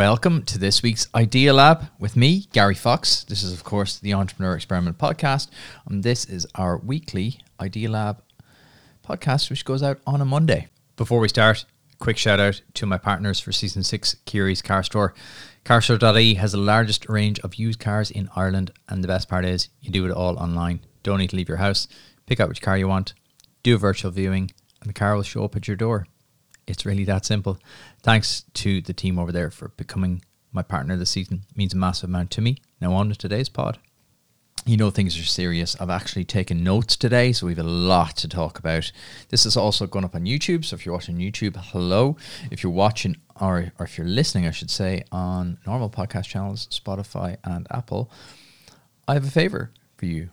Welcome to this week's Idea Lab with me, Gary Fox. This is, of course, the Entrepreneur Experiment podcast, and this is our weekly Idea Lab podcast, which goes out on a Monday. Before we start, quick shout out to my partners for Season 6, Kiri's Car Store. Carstore.ie has the largest range of used cars in Ireland, and the best part is you do it all online. Don't need to leave your house. Pick out which car you want, do a virtual viewing, and the car will show up at your door. It's really that simple. Thanks to the team over there for becoming my partner this season. It means a massive amount to me. Now on to today's pod. You know things are serious. I've actually taken notes today, so we have a lot to talk about. This is also going up on YouTube, so if you're watching YouTube, hello. If you're watching, or if you're listening, I should say, on normal podcast channels, Spotify and Apple, I have a favor for you.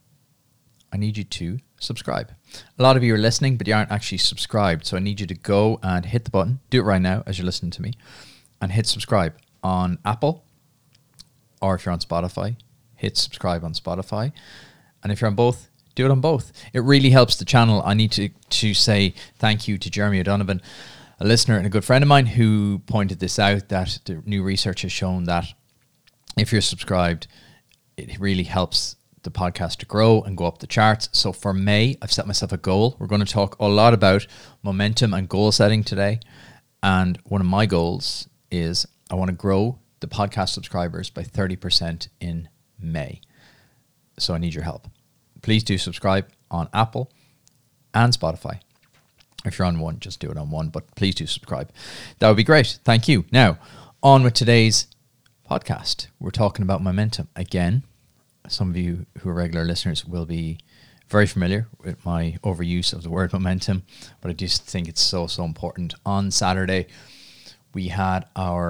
I need you to subscribe. A lot of you are listening, but you aren't actually subscribed. So I need you to go and hit the button. Do it right now as you're listening to me. And hit subscribe on Apple. Or if you're on Spotify, hit subscribe on Spotify. And if you're on both, do it on both. It really helps the channel. I need to say thank you to Jeremy O'Donovan, a listener and a good friend of mine, who pointed this out, that the new research has shown that if you're subscribed, it really helps the podcast to grow and go up the charts. So for May, I've set myself a goal. We're going to talk a lot about momentum and goal setting today. And one of my goals is I want to grow the podcast subscribers by 30% in May. So I need your help. Please do subscribe on Apple and Spotify. If you're on one, just do it on one, but please do subscribe. That would be great. Thank you. Now, on with today's podcast. We're talking about momentum again. Some of you who are regular listeners will be very familiar with my overuse of the word momentum, but I just think it's so important. On Saturday, we had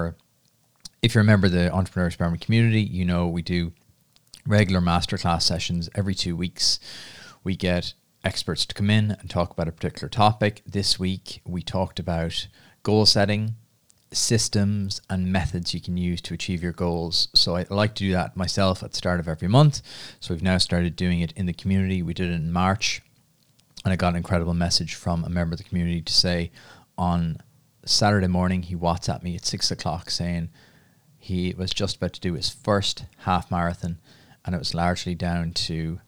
if you remember the Entrepreneur Experiment community, you know we do regular masterclass sessions every 2 weeks. We get experts to come in and talk about a particular topic. This week, we talked about goal setting, systems and methods you can use to achieve your goals. So I like to do that myself at the start of every month. So we've now started doing it in the community. We did it in March, and I got an incredible message from a member of the community to say on Saturday morning, he WhatsApped me at 6 o'clock saying he was just about to do his first half marathon, and it was largely down to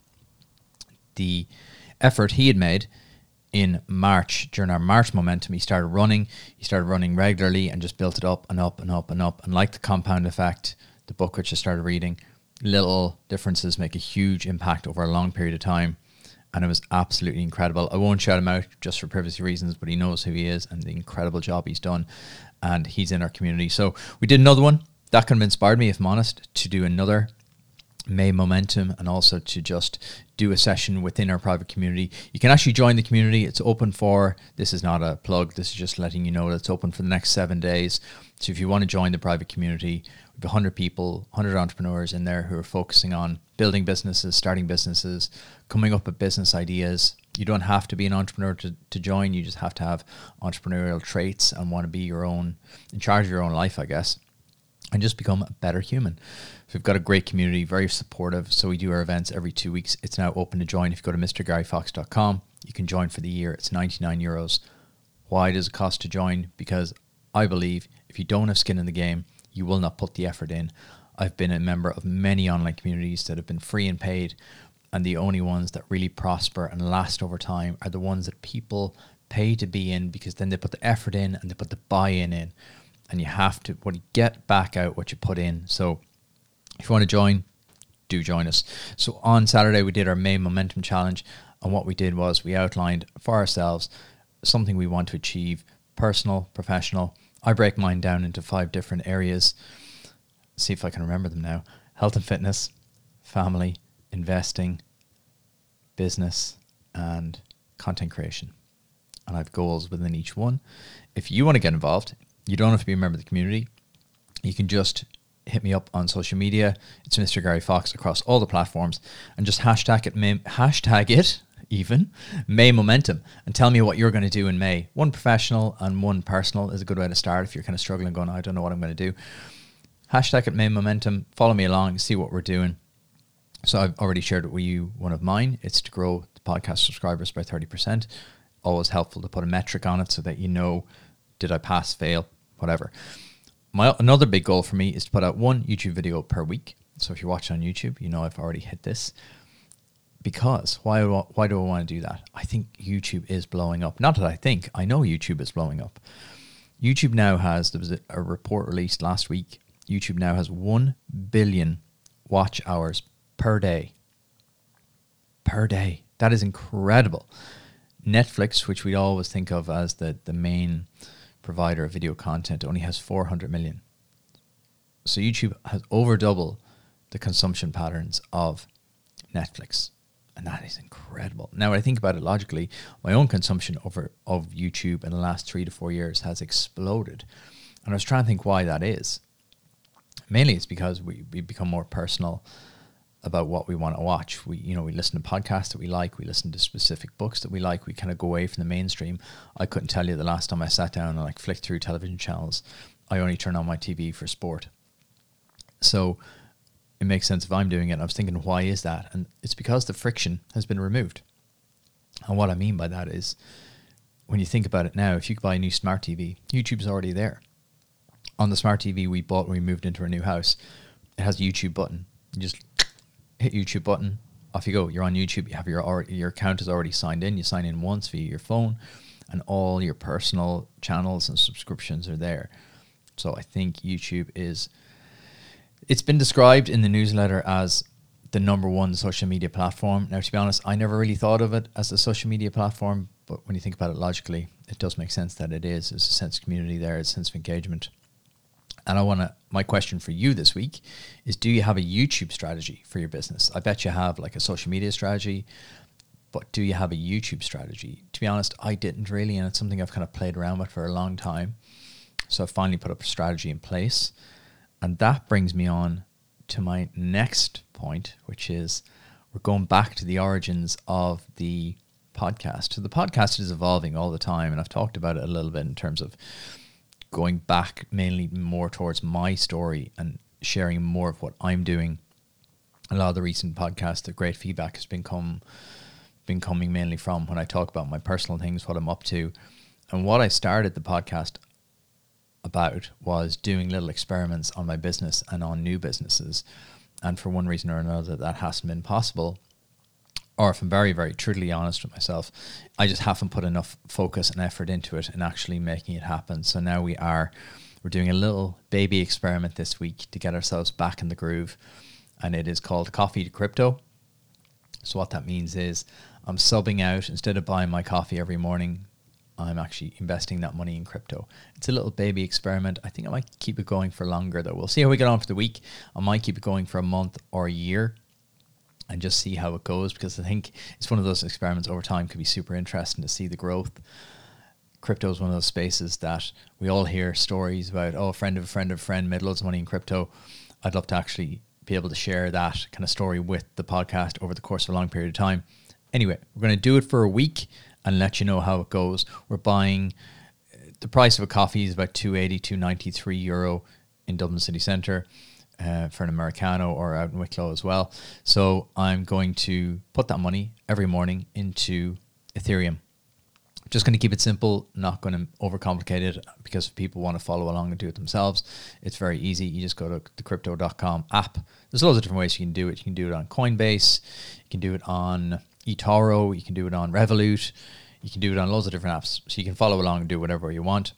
the effort he had made in March. During our March momentum, he started running regularly and just built it up and up and up and up. And like the compound effect, the book which I started reading, little differences make a huge impact over a long period of time. And it was absolutely incredible. I won't shout him out just for privacy reasons, but he knows who he is and the incredible job he's done. And he's in our community. So we did another one. That kind of inspired me, if I'm honest, to do another May momentum, and also to just do a session within our private community. You can actually join the community. It's open for, this is not a plug, this is just letting you know that it's open for the next 7 days. So if you want to join the private community, we have 100 people, 100 entrepreneurs in there who are focusing on building businesses, starting businesses, coming up with business ideas. You don't have to be an entrepreneur to join. You just have to have entrepreneurial traits and want to be in charge of your own life, I guess, and just become a better human. So we've got a great community, very supportive. So we do our events every 2 weeks. It's now open to join. If you go to mrgaryfox.com, you can join for the year. It's €99. Why does it cost to join? Because I believe if you don't have skin in the game, you will not put the effort in. I've been a member of many online communities that have been free and paid, and the only ones that really prosper and last over time are the ones that people pay to be in, because then they put the effort in and they put the buy-in in. And you have to get back out what you put in. So if you want to join, do join us. So on Saturday, we did our May Momentum Challenge. And what we did was we outlined for ourselves something we want to achieve: personal, professional. I break mine down into 5 different areas. See if I can remember them now. Health and fitness, family, investing, business, and content creation. And I have goals within each one. If you want to get involved, you don't have to be a member of the community. You can just hit me up on social media. It's Mr. Gary Fox across all the platforms, and just hashtag it May Momentum, and tell me what you're going to do in May. One professional and one personal is a good way to start if you're kind of struggling, going, I don't know what I'm going to do. Hashtag it May Momentum. Follow me along, see what we're doing. So I've already shared with you one of mine. It's to grow the podcast subscribers by 30%. Always helpful to put a metric on it so that you know, did I pass, fail, whatever. Another big goal for me is to put out one YouTube video per week. So if you're watching on YouTube, you know I've already hit this. Because why do I want to do that? I think YouTube is blowing up. Not that I know YouTube is blowing up. YouTube now has, there was a report released last week. YouTube now has 1 billion watch hours per day. Per day. That is incredible. Netflix, which we always think of as the main provider of video content, only has 400 million. So YouTube has over double the consumption patterns of Netflix. And that is incredible. Now, when I think about it logically, my own consumption of YouTube in the last 3 to 4 years has exploded. And I was trying to think why that is. Mainly it's because we become more personal about what we want to watch. We listen to podcasts that we like. We listen to specific books that we like. We kind of go away from the mainstream. I couldn't tell you the last time I sat down and flicked through television channels. I only turn on my TV for sport. So it makes sense if I'm doing it. I was thinking, why is that? And it's because the friction has been removed. And what I mean by that is, when you think about it now, if you buy a new smart TV, YouTube's already there. On the smart TV we bought when we moved into our new house, it has a YouTube button. You just hit YouTube button, off you go. You're on YouTube. You have your account is already signed in. You sign in once via your phone, and all your personal channels and subscriptions are there. So I think YouTube it's been described in the newsletter as the #1 social media platform. Now, to be honest, I never really thought of it as a social media platform, but when you think about it logically, it does make sense that it is. There's a sense of community there, a sense of engagement. And my question for you this week is, do you have a YouTube strategy for your business? I bet you have a social media strategy, but do you have a YouTube strategy? To be honest, I didn't really, and it's something I've kind of played around with for a long time. So I finally put up a strategy in place. And that brings me on to my next point, which is we're going back to the origins of the podcast. So the podcast is evolving all the time, and I've talked about it a little bit in terms of going back mainly more towards my story and sharing more of what I'm doing. A lot of the recent podcasts, the great feedback has been coming mainly from when I talk about my personal things, what I'm up to. And what I started the podcast about was doing little experiments on my business and on new businesses. And for one reason or another, that hasn't been possible. Or if I'm very, very truly honest with myself, I just haven't put enough focus and effort into it and actually making it happen. So now we're doing a little baby experiment this week to get ourselves back in the groove. And it is called Coffee to Crypto. So what that means is I'm subbing out, instead of buying my coffee every morning, I'm actually investing that money in crypto. It's a little baby experiment. I think I might keep it going for longer though. We'll see how we get on for the week. I might keep it going for a month or a year and just see how it goes, because I think it's one of those experiments over time could be super interesting to see the growth. Crypto is one of those spaces that we all hear stories about, a friend of a friend of a friend made loads of money in crypto. I'd love to actually be able to share that kind of story with the podcast over the course of a long period of time. Anyway, we're going to do it for a week and let you know how it goes. We're buying, the price of a coffee is about €2.93 in Dublin city centre. For an Americano, or out in Wicklow as well. So I'm going to put that money every morning into Ethereum. Just going to keep it simple, not going to overcomplicate it, because if people want to follow along and do it themselves, it's very easy. You just go to the crypto.com app. There's loads of different ways you can do it. You can do it on Coinbase, you can do it on eToro, you can do it on Revolut, you can do it on loads of different apps. So you can follow along and do whatever you want.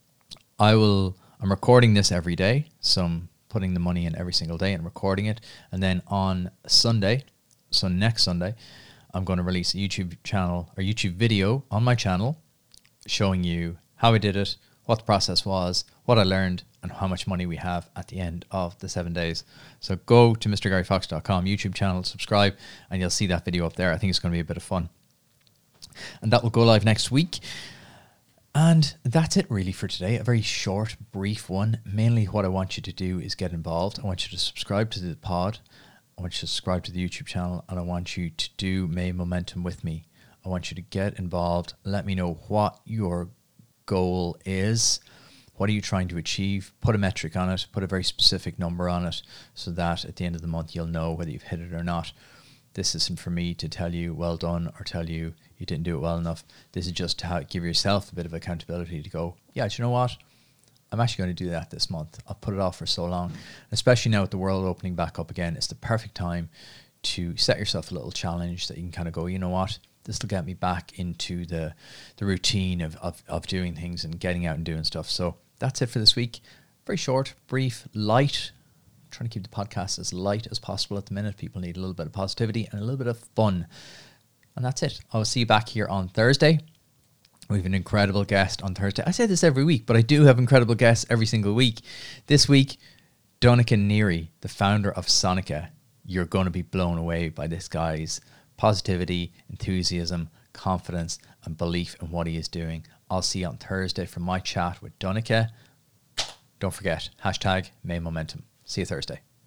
I'm recording this every day, so I'm putting the money in every single day and recording it. And then on Sunday, so next Sunday, I'm going to release a YouTube channel or YouTube video on my channel showing you how I did it, what the process was, what I learned, and how much money we have at the end of the 7 days. So go to mrgaryfox.com YouTube channel, subscribe, and you'll see that video up there. I think it's going to be a bit of fun. And that will go live next week. And that's it really for today. A very short, brief one. Mainly what I want you to do is get involved. I want you to subscribe to the pod. I want you to subscribe to the YouTube channel. And I want you to do May Momentum with me. I want you to get involved. Let me know what your goal is. What are you trying to achieve? Put a metric on it. Put a very specific number on it, so that at the end of the month, you'll know whether you've hit it or not. This isn't for me to tell you well done or tell you you didn't do it well enough. This is just to give yourself a bit of accountability to go, yeah, do you know what? I'm actually going to do that this month. I've put it off for so long, especially now with the world opening back up again. It's the perfect time to set yourself a little challenge that you can kind of go, you know what, this will get me back into the routine of doing things and getting out and doing stuff. So that's it for this week. Very short, brief, light. I'm trying to keep the podcast as light as possible at the minute. People need a little bit of positivity and a little bit of fun. And that's it. I'll see you back here on Thursday. We have an incredible guest on Thursday. I say this every week, but I do have incredible guests every single week. This week, Donncha Neary, the founder of Sonica. You're going to be blown away by this guy's positivity, enthusiasm, confidence, and belief in what he is doing. I'll see you on Thursday for my chat with Donncha. Don't forget, #MayMomentum. See you Thursday.